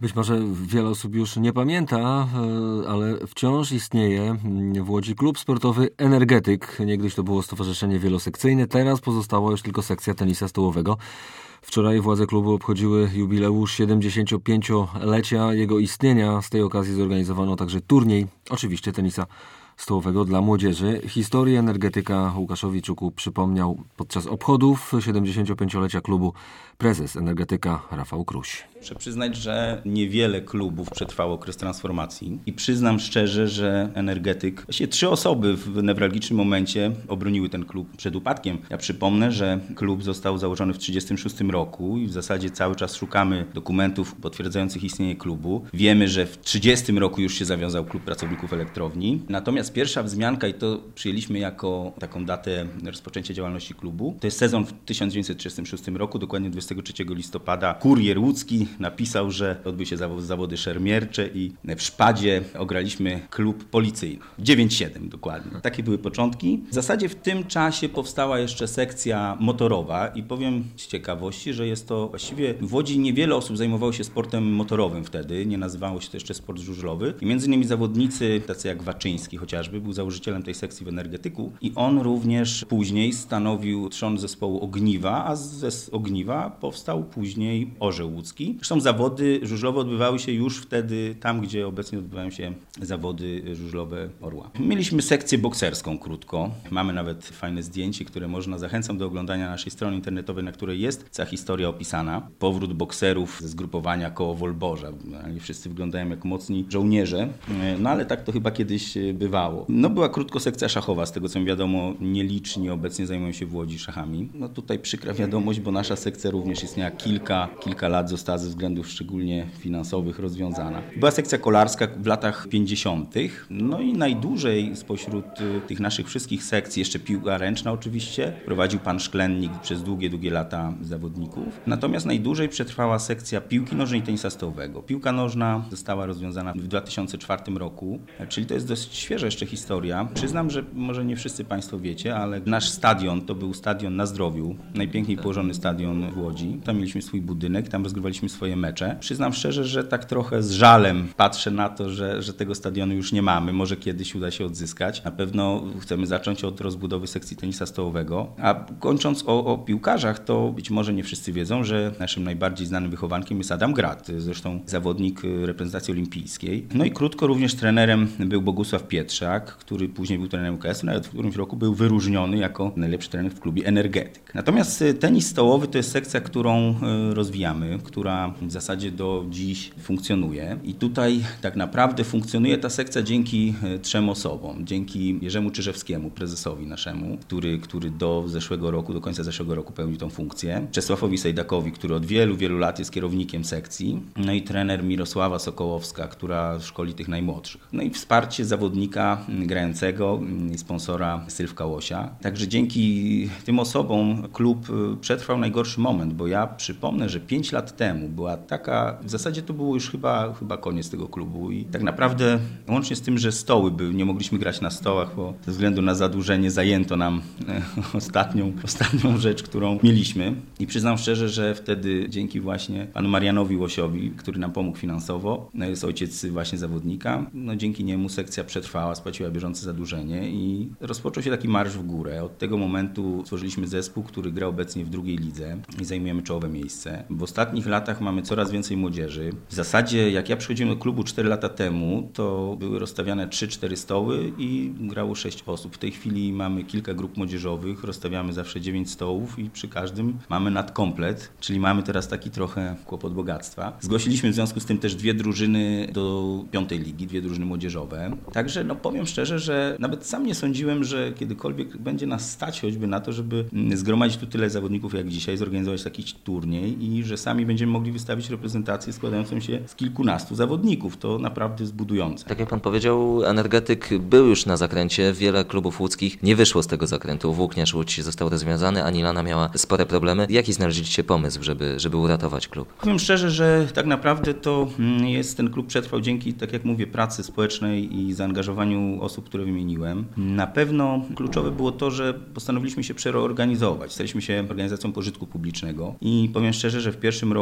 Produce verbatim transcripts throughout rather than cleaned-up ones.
Być może wiele osób już nie pamięta, ale wciąż istnieje w Łodzi klub sportowy Energetyk. Niegdyś to było stowarzyszenie wielosekcyjne, teraz pozostała już tylko sekcja tenisa stołowego. Wczoraj władze klubu obchodziły jubileusz siedemdziesięciopięciolecia jego istnienia. Z tej okazji zorganizowano także turniej, oczywiście tenisa stołowego dla młodzieży. Historię Energetyka Łukaszowi Czuku przypomniał podczas obchodów siedemdziesięciopięciolecia klubu prezes Energetyka Rafał Kruś. Muszę przyznać, że niewiele klubów przetrwało okres transformacji i przyznam szczerze, że Energetyk, właściwie trzy osoby w newralgicznym momencie obroniły ten klub przed upadkiem. Ja przypomnę, że klub został założony w tysiąc dziewięćset trzydziestym szóstym roku i w zasadzie cały czas szukamy dokumentów potwierdzających istnienie klubu. Wiemy, że w trzydziestym roku już się zawiązał klub pracowników elektrowni. Natomiast pierwsza wzmianka, i to przyjęliśmy jako taką datę rozpoczęcia działalności klubu, to jest sezon w tysiąc dziewięćset trzydziestym szóstym roku, dokładnie dwudziestego trzeciego listopada. Kurier łódzki napisał, że odbyły się zawody szermiercze i w Szpadzie ograliśmy klub policyjny. dziewięć siedem dokładnie. Takie były początki. W zasadzie w tym czasie powstała jeszcze sekcja motorowa i powiem z ciekawości, że jest to właściwie w Łodzi niewiele osób zajmowało się sportem motorowym wtedy. Nie nazywało się to jeszcze sport żużlowy. I między innymi zawodnicy, tacy jak Waczyński chociażby, był założycielem tej sekcji w Energetyku i on również później stanowił trzon zespołu Ogniwa, a z Ogniwa powstał później Orzeł Łódzki. Zresztą zawody żużlowe odbywały się już wtedy tam, gdzie obecnie odbywają się zawody żużlowe Orła. Mieliśmy sekcję bokserską krótko. Mamy nawet fajne zdjęcie, które można, zachęcam do oglądania naszej strony internetowej, na której jest cała historia opisana. Powrót bokserów ze zgrupowania koło Wolborza. Nie wszyscy wyglądają jak mocni żołnierze, no ale tak to chyba kiedyś bywało. No była krótko sekcja szachowa, z tego co mi wiadomo, nieliczni obecnie zajmują się w Łodzi szachami. No tutaj przykra wiadomość, bo nasza sekcja również istniała kilka, kilka lat, została ze względów szczególnie finansowych rozwiązana. Była sekcja kolarska w latach pięćdziesiątych. No i najdłużej spośród tych naszych wszystkich sekcji, jeszcze piłka ręczna oczywiście, prowadził pan Szklennik przez długie, długie lata zawodników. Natomiast najdłużej przetrwała sekcja piłki nożnej i tenisa stołowego. Piłka nożna została rozwiązana w dwa tysiące czwartym roku, czyli to jest dosyć świeża jeszcze historia. Przyznam, że może nie wszyscy państwo wiecie, ale nasz stadion to był stadion na Zdrowiu, najpiękniej położony stadion w Łodzi. Tam mieliśmy swój budynek, tam rozgrywaliśmy swoje mecze. Przyznam szczerze, że tak trochę z żalem patrzę na to, że, że tego stadionu już nie mamy. Może kiedyś uda się odzyskać. Na pewno chcemy zacząć od rozbudowy sekcji tenisa stołowego. A kończąc o, o piłkarzach, to być może nie wszyscy wiedzą, że naszym najbardziej znanym wychowankiem jest Adam Grat, zresztą zawodnik reprezentacji olimpijskiej. No i krótko również trenerem był Bogusław Pietrzak, który później był trenerem U K S-u, nawet w którymś roku był wyróżniony jako najlepszy trener w klubie Energetyk. Natomiast tenis stołowy to jest sekcja, którą rozwijamy, która w zasadzie do dziś funkcjonuje. I tutaj tak naprawdę funkcjonuje ta sekcja dzięki trzem osobom. Dzięki Jerzemu Czyżewskiemu, prezesowi naszemu, który, który do zeszłego roku, do końca zeszłego roku pełnił tą funkcję. Czesławowi Sejdakowi, który od wielu, wielu lat jest kierownikiem sekcji. No i trener Mirosława Sokołowska, która szkoli tych najmłodszych. No i wsparcie zawodnika grającego i sponsora Sylwka Łosia. Także dzięki tym osobom klub przetrwał najgorszy moment, bo ja przypomnę, że pięć lat temu była taka, w zasadzie to było już chyba, chyba koniec tego klubu i tak naprawdę łącznie z tym, że stoły były, nie mogliśmy grać na stołach, bo ze względu na zadłużenie zajęto nam ostatnią, ostatnią rzecz, którą mieliśmy i przyznam szczerze, że wtedy dzięki właśnie panu Marianowi Łosiowi, który nam pomógł finansowo, no jest ojciec właśnie zawodnika, no dzięki niemu sekcja przetrwała, spłaciła bieżące zadłużenie i rozpoczął się taki marsz w górę. Od tego momentu stworzyliśmy zespół, który gra obecnie w drugiej lidze i zajmujemy czołowe miejsce. W ostatnich latach mamy coraz więcej młodzieży. W zasadzie jak ja przychodziłem do klubu cztery lata temu, to były rozstawiane trzy cztery stoły i grało sześć osób. W tej chwili mamy kilka grup młodzieżowych, rozstawiamy zawsze dziewięć stołów i przy każdym mamy nadkomplet, czyli mamy teraz taki trochę kłopot bogactwa. Zgłosiliśmy w związku z tym też dwie drużyny do piątej ligi, dwie drużyny młodzieżowe. Także no powiem szczerze, że nawet sam nie sądziłem, że kiedykolwiek będzie nas stać choćby na to, żeby zgromadzić tu tyle zawodników jak dzisiaj, zorganizować taki turniej i że sami będziemy mogli wystawić reprezentację składającą się z kilkunastu zawodników. To naprawdę jest budujące. Tak jak pan powiedział, Energetyk był już na zakręcie. Wiele klubów łódzkich nie wyszło z tego zakrętu. Włókniarz Łódź został rozwiązany, Anilana miała spore problemy. Jaki znaleźliście pomysł, żeby, żeby uratować klub? Powiem szczerze, że tak naprawdę to jest ten klub przetrwał dzięki, tak jak mówię, pracy społecznej i zaangażowaniu osób, które wymieniłem. Na pewno kluczowe było to, że postanowiliśmy się przeorganizować. Staliśmy się organizacją pożytku publicznego i powiem szczerze, że w pierwszym roku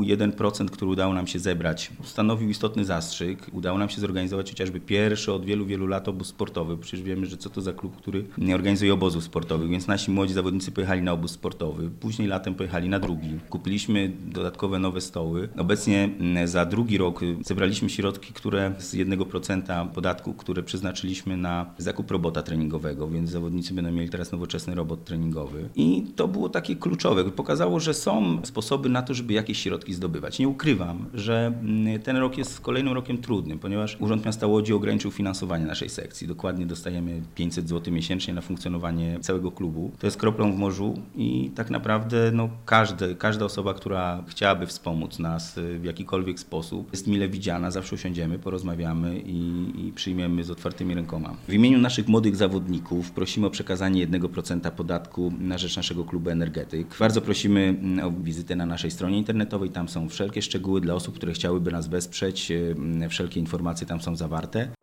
jeden procent, który udało nam się zebrać, stanowił istotny zastrzyk. Udało nam się zorganizować chociażby pierwszy od wielu, wielu lat obóz sportowy. Przecież wiemy, że co to za klub, który nie organizuje obozów sportowych, więc nasi młodzi zawodnicy pojechali na obóz sportowy. Później latem pojechali na drugi. Kupiliśmy dodatkowe nowe stoły. Obecnie za drugi rok zebraliśmy środki, które z jednego procenta podatku, które przeznaczyliśmy na zakup robota treningowego, więc zawodnicy będą mieli teraz nowoczesny robot treningowy. I to było takie kluczowe. Pokazało, że są sposoby na to, żeby jakieś środki zdobywać. Nie ukrywam, że ten rok jest kolejnym rokiem trudnym, ponieważ Urząd Miasta Łodzi ograniczył finansowanie naszej sekcji. Dokładnie dostajemy pięćset złotych miesięcznie na funkcjonowanie całego klubu. To jest kroplą w morzu i tak naprawdę no, każdy, każda osoba, która chciałaby wspomóc nas w jakikolwiek sposób, jest mile widziana. Zawsze usiądziemy, porozmawiamy i, i przyjmiemy z otwartymi rękoma. W imieniu naszych młodych zawodników prosimy o przekazanie jednego procenta podatku na rzecz naszego klubu Energetyk. Bardzo prosimy o wizytę na naszej stronie internetowej. Tam są wszelkie szczegóły dla osób, które chciałyby nas wesprzeć. Wszelkie informacje tam są zawarte.